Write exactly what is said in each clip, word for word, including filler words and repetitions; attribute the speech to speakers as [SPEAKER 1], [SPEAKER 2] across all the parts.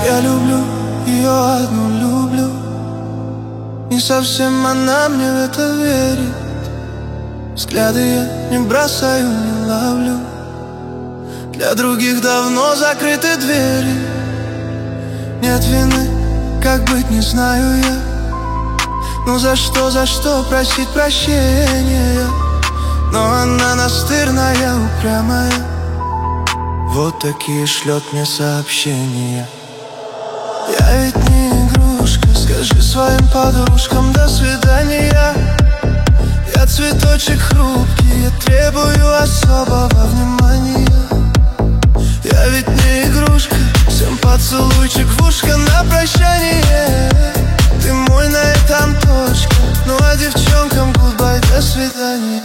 [SPEAKER 1] Я люблю ее одну, люблю. Не совсем она мне в это верит. Взгляды я не бросаю, не ловлю. Для других давно закрыты двери. Нет вины, как быть, не знаю я. Ну за что, за что просить прощения? Но она настырная, упрямая. Вот такие шлет мне сообщения. Я ведь не игрушка, скажи своим подружкам до свидания. Я цветочек хрупкий, я требую особого внимания. Я ведь не игрушка, всем поцелуйчик в ушко на прощание. Ты мой, на этом точка. Ну а девчонкам гудбай, до свидания.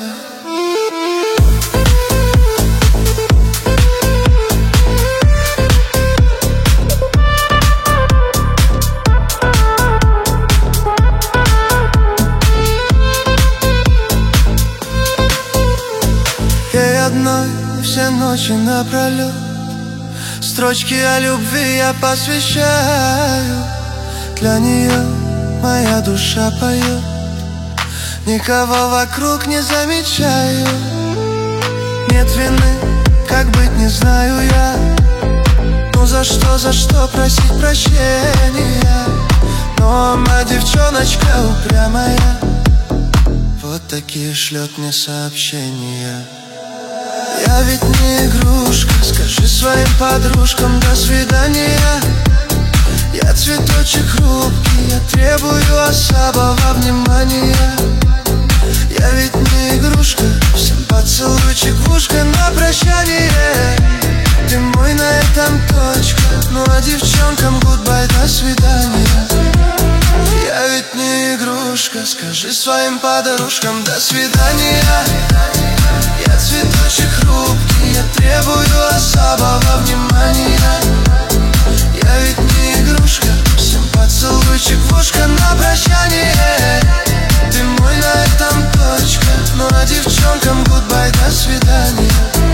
[SPEAKER 1] Ей одной все ночи напролет строчки о любви я посвящаю. Для нее моя душа поет, никого вокруг не замечаю. Нет вины, как быть, не знаю я. Ну за что, за что просить прощения? Но моя девчоночка упрямая. Вот такие шлет мне сообщения. Я ведь не игрушка, скажи своим подружкам до свидания. Я цветочек хрупкий, я требую особого внимания. Я ведь не игрушка, всем поцелуйчик в ушко на прощание. Ты мой, на этом точка. Ну а девчонкам гудбай, до свидания. Я ведь не игрушка, скажи своим подружкам до свидания. Я цветочек хрупкий, я требую особого внимания. Я ведь не игрушка, всем поцелуйчик в ушко на прощание. Ты мой, на этом точка. Ну а девчонкам гудбай, до свидания.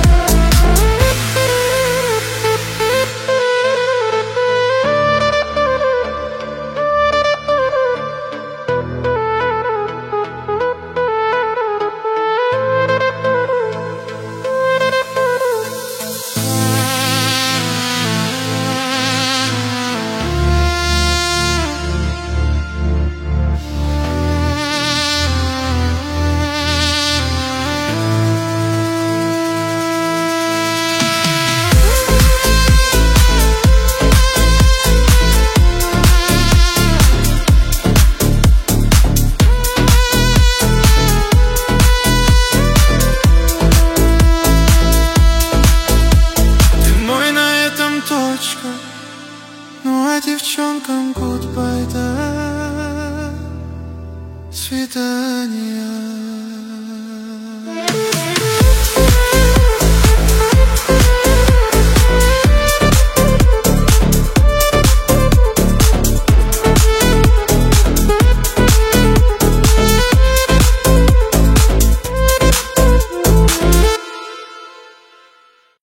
[SPEAKER 1] Ну а девчонкам гудбай, до свидания.